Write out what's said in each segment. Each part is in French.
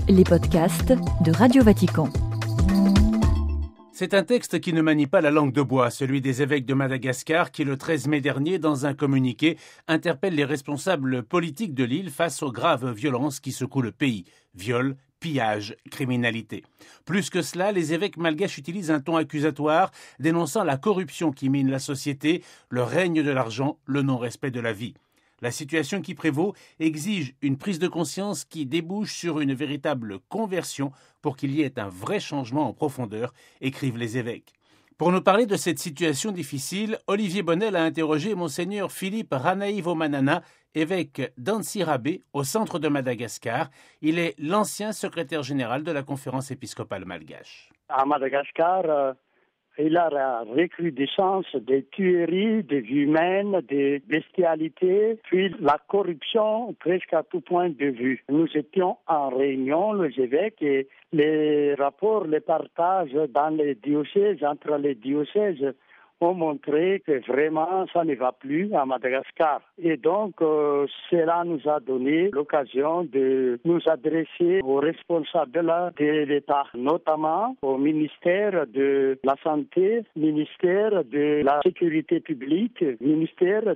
les podcasts de Radio Vatican. C'est un texte qui ne manie pas la langue de bois, celui des évêques de Madagascar qui, le 13 mai dernier, dans un communiqué, interpelle les responsables politiques de l'île face aux graves violences qui secouent le pays. Viols, pillage, criminalité. Plus que cela, les évêques malgaches utilisent un ton accusatoire, dénonçant la corruption qui mine la société, le règne de l'argent, le non-respect de la vie. La situation qui prévaut exige une prise de conscience qui débouche sur une véritable conversion pour qu'il y ait un vrai changement en profondeur, écrivent les évêques. Pour nous parler de cette situation difficile, Olivier Bonnel a interrogé Monseigneur Philippe Ranaïvomanana, évêque d'Antsirabe, au centre de Madagascar. Il est l'ancien secrétaire général de la conférence épiscopale malgache. À Madagascar, il y a la recrudescence des tueries, des vies humaines, des bestialités, puis la corruption presque à tout point de vue. Nous étions en réunion, les évêques, et les rapports, les partages dans les diocèses, entre les diocèses, ont montré que vraiment ça ne va plus à Madagascar. Et donc, cela nous a donné l'occasion de nous adresser aux responsables de l'État, notamment au ministère de la Santé, ministère de la Sécurité publique, ministère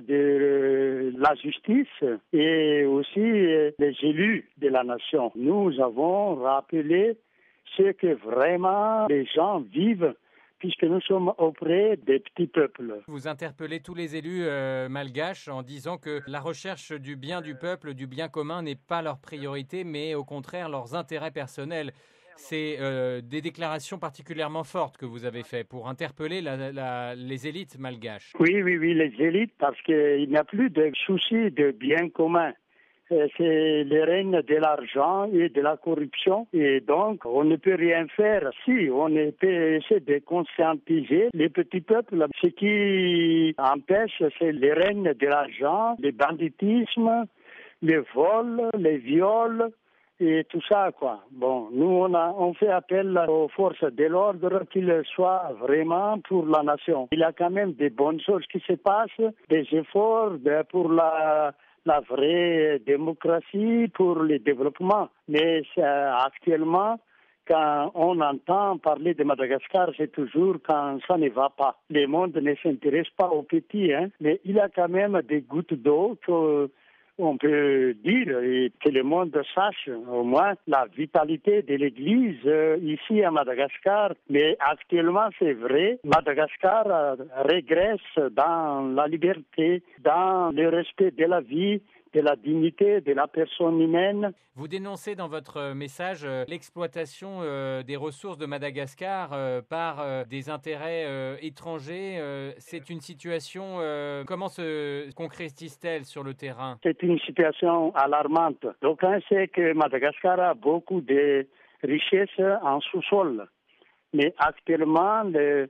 de la Justice et aussi les élus de la nation. Nous avons rappelé ce que vraiment les gens vivent puisque nous sommes auprès des petits peuples. Vous interpellez tous les élus malgaches en disant que la recherche du bien du peuple, du bien commun, n'est pas leur priorité, mais au contraire leurs intérêts personnels. C'est des déclarations particulièrement fortes que vous avez faites pour interpeller les élites malgaches. Oui, les élites, parce qu'il n'y a plus de souci de bien commun. C'est le règne de l'argent et de la corruption. Et donc, on ne peut rien faire. Si, on peut essayer de conscientiser les petits peuples. Ce qui empêche, c'est le règne de l'argent, le banditisme, le vol, les viols et tout ça, quoi. Bon, nous, on fait appel aux forces de l'ordre qu'ils soient vraiment pour la nation. Il y a quand même des bonnes choses qui se passent, des efforts pour la vraie démocratie, pour le développement. Mais actuellement, quand on entend parler de Madagascar, c'est toujours quand ça ne va pas. Le monde ne s'intéresse pas aux petits, mais il y a quand même des gouttes d'eau qu'on peut dire et que le monde sache au moins la vitalité de l'Église ici à Madagascar. Mais actuellement, c'est vrai, Madagascar régresse dans la liberté, dans le respect de la vie, de la dignité de la personne humaine. Vous dénoncez dans votre message l'exploitation des ressources de Madagascar par des intérêts étrangers. C'est une situation, comment se concrétise-t-elle sur le terrain? C'est une situation alarmante. D'aucuns savent que Madagascar a beaucoup de richesses en sous-sol. Mais actuellement,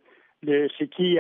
ce qui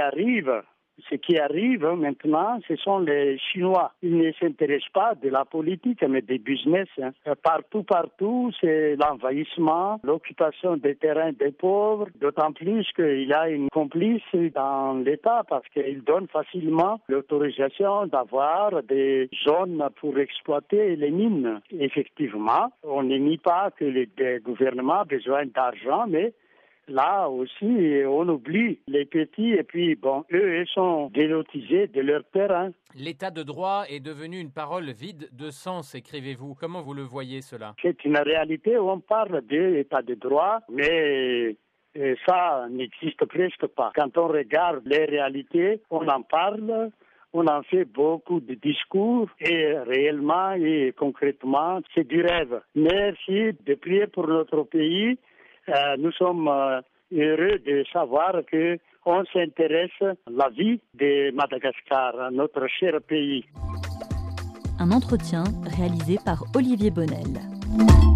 arrive maintenant, ce sont les Chinois. Ils ne s'intéressent pas de la politique, mais des business. Partout, c'est l'envahissement, l'occupation des terrains des pauvres, d'autant plus qu'il y a une complice dans l'État parce qu'il donne facilement l'autorisation d'avoir des zones pour exploiter les mines. Effectivement, on ne nie pas que les gouvernements ont besoin d'argent, mais là aussi, on oublie les petits et puis, eux, ils sont délotisés de leur terrain. L'état de droit est devenu une parole vide de sens, écrivez-vous. Comment vous le voyez, cela? C'est une réalité où on parle d'état de droit, mais ça n'existe presque pas. Quand on regarde les réalités, on en parle, on en fait beaucoup de discours et réellement et concrètement, c'est du rêve. Merci de prier pour notre pays. Nous sommes heureux de savoir qu'on s'intéresse à la vie de Madagascar, notre cher pays. Un entretien réalisé par Olivier Bonnel.